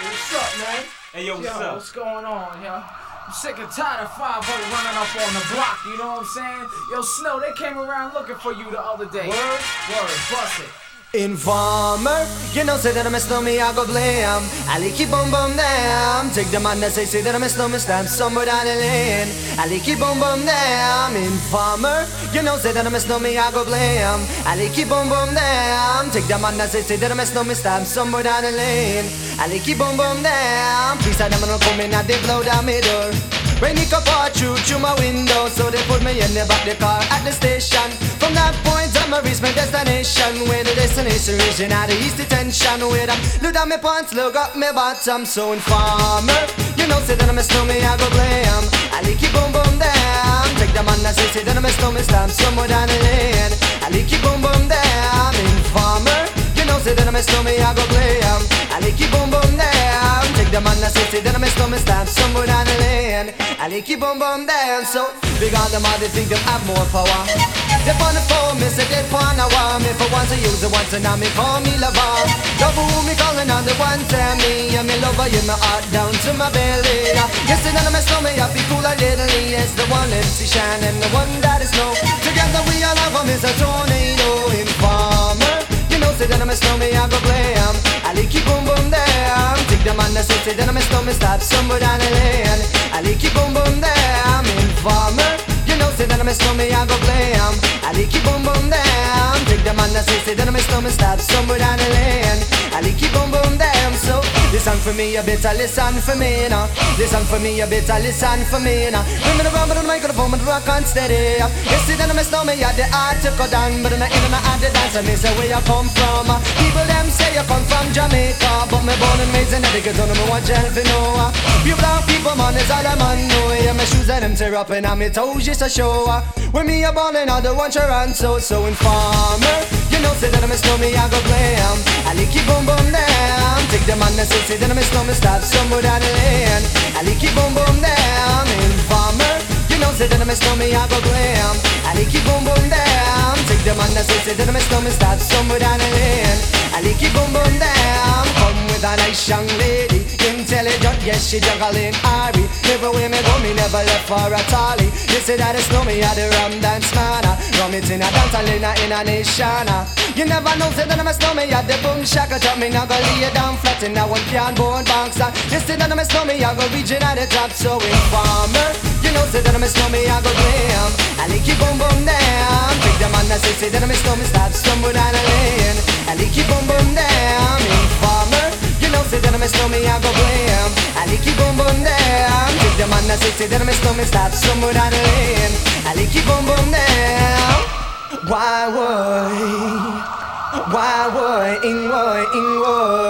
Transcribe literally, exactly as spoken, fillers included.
What's up, man? Hey, yo, what's yo, up? What's going on, yo? I'm sick and tired of five oh running up on the block, you know what I'm saying? Yo, Snow, they came around looking for you the other day. Word? Word, bust it. Informer, you know, say that I'm a snowman, I go blame. I like keep boom boom damn. Take the man that say, say that I'm a snowman, stamp somewhere down the lane. I like keep boom boom damn. Informer, you know, say that I'm a snowman, I go blame. I like keep boom boom damn. Take the man that say, say that I'm a snowman, stamp somewhere down the lane. I like keep boom boom damn. Please, I never know come in and they blow down my door. Rain it up all through, through my window. So they put me in the back the car at the station. From that point on, I reach my destination. Where the destination region at the east detention. Where them look down my pants, look up my bottom. So informer, you know, say that I'm a snowman, I go blame. I like it boom boom down. Take the man that say, say that I'm a snowman, stamp somewhere down the lane. I like it boom boom down. Informer, you know, say that I'm a snowman, I go blame. I like it boom boom down. Take the man that say, say that I'm a snowman, stamp somewhere down the lane. I like it boom boom down. So big on them all, they think they have more power. They on the phone, me say they wanna want me. For once I use it once and now me call me lover. Love who me calling on the one tell me. And me lover, you my heart down to my belly. Yes, and then I'm a snowman, I feel cool a little. Yes, the one M C Shine and the one that is snow. Together we all have them, is a tornado. Informer, you know, say that I'm a snowman, I go blame. I like it boom boom down. Take the man that say, say that I'm a snowman, stop somewhere down the lane. I like it boom boom down. Informer, you know, say that I'm a snowman, I go blame. I like it boom boom down. Take the man that say, say that I'm a snowman, stop somewhere down the lane. I like it boom boom down. So listen for me, you better listen for me now. Listen for me, you better listen for me now. Bring me the rubber and the microphone, but rock on steady. You see that I'm a snowman, you the art to go down, but I'm not in and out the dance. I miss where you come from. People them say you come from Jamaica, but me born and raised in Connecticut, don't know what you know. You black people, man, is all I'm on. No, yeah, my shoes and them tear up and I'm my toes just a show. When me a born and I don't want your run, so so informer. You know, say that I'm a snowman, I go blame. I like it boom boom down. Take the man that say, say that I'm a snowman, stop somewhere down the lane. I like it boom boom down. Informer, you know, say that I'm a snowman, I go blame. I like it boom boom down. Take the man that say, say that I'm a snowman, stop somewhere down the lane. I like it boom boom down. Come with a nice young lady, intelligent, yes she juggling Ari. Everywhere me go, me never left for a tally. You say that it's no me at the rum dance man. Rum it in a dance and in a, in a nation. You never know, say that I'm a snowman at the boom shaka. Tell me now go lay it down flat in a one can board box. You say that I'm a snowman, I go region at the top. So informer, you know, say that I'm a snowman, I go blame. I like it boom boom down. Take the man that say, say that I'm a snowman, stop stumble down the lane. I like it boom boom down. Informer, you know, say that I'm a snowman, I go blame. I like it boom boom down. Take the man that say, say that I'm a snowman, stop somewhere down the lane. I like it boom boom down. Why would, why would, in would, in would